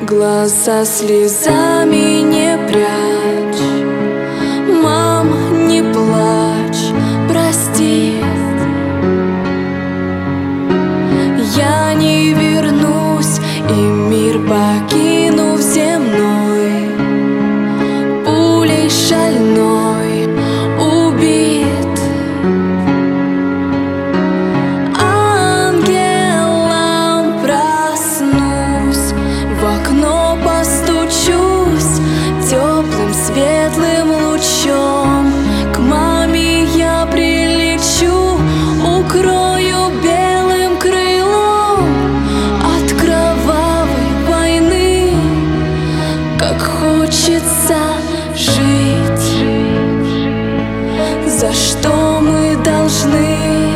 Глаза слезами не прячь, мам, не плачь, прости. Я не вернусь, и мир покинув земной, пулей шальной убит. Ангелом проснусь, в окно постучусь теплым светлым лучом. К маме я прилечу, укрою белым крылом от кровавой войны. Как хочется жить, за что мы должны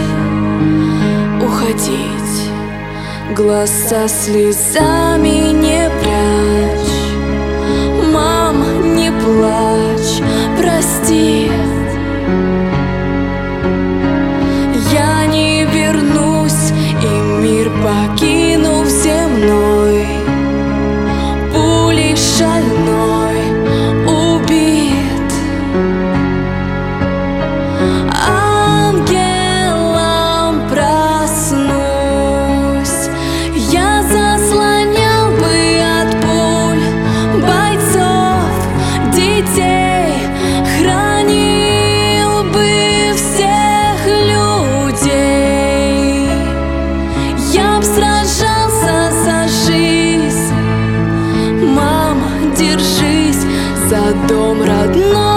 уходить? Глаза слезами не прячь, мам, не плачь, прости. Я не вернусь, и мир покинув земной, пулей шальной убит. Ангелом проснусь, я заслонял бы от пуль бойцов, детей, хранил бы всех людей. Я б сражался за жизнь, мама, держись за дом родной.